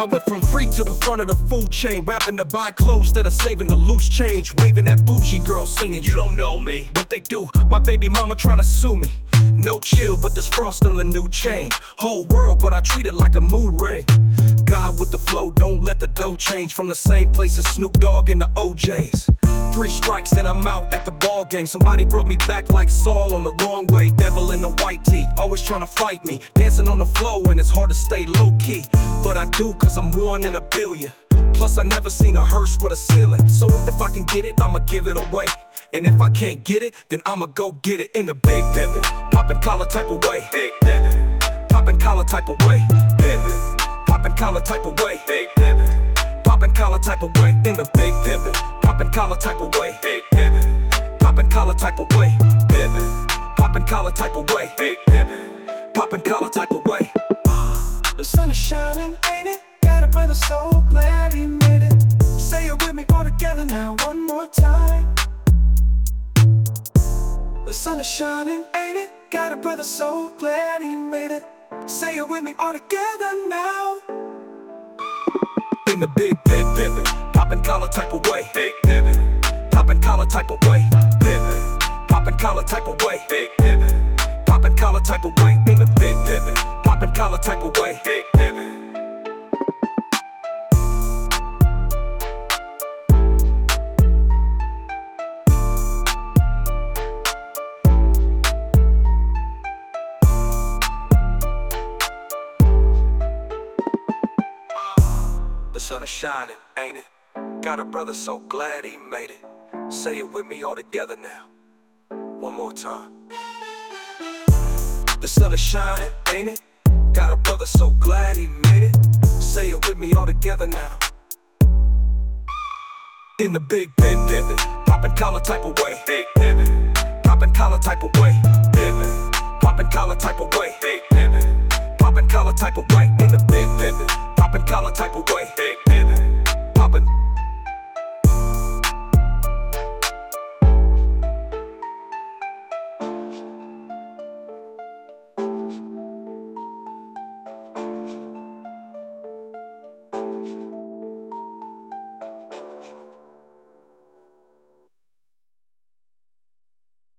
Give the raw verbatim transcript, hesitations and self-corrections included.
I went from free to the front of the food chain, rapping to buy clothes instead of saving the loose change. Waving at bougie girls singing, you don't know me. But they do, my baby mama tryna sue me. No chill, but there's frost on the new chain. Whole world, but I treat it like a mood ring. God with the flow, don't let the dough change. From the same place as Snoop Dogg and the O Js. Three strikes and I'm out at the ball game. Somebody brought me back like Saul on the wrong way. Devil in the white tee, always trying to fight me. Dancing on the floor and it's hard to stay low key. But I do cause I'm one in a billion. Plus I never seen a hearse with a ceiling. So if I can get it, I'ma give it away. And if I can't get it, then I'ma go get it in the big pivot. Poppin' collar type of way. Big pivot. Poppin' collar type of way. Pivot. Poppin' collar type of way. Big pivot. Poppin' collar type of way. In the big pivot. Poppin' collar type of way. Big pivot. Poppin' collar type of way. Pivot. Poppin' collar type of way. Big pivot. Poppin' collar type of way. The sun is shining, ain't it? Got a brother so glad he made it. Say it with me all together now, one more time. The sun is shining, ain't it? Got a brother so glad he made it. Say it with me all together now. In the big, big pivot. Poppin' collar type of way. Big pivot. Poppin' collar type of way. Pivot. Poppin' collar type of way. Big pivot. Poppin' collar type of way. In the big pivot. Poppin' collar type of way. Big pivot. The sun is shining, ain't it? Got a brother so glad he made it. Say it with me all together now. One more time. The sun is shining, ain't it? Got a brother so glad he made it. Say it with me all together now. In the big big pivot. Poppin' collar type of way. Big pivot. Poppin' collar type of way. Pivot. Poppin' collar type of way. Big pivot. Poppin' collar type of way. In the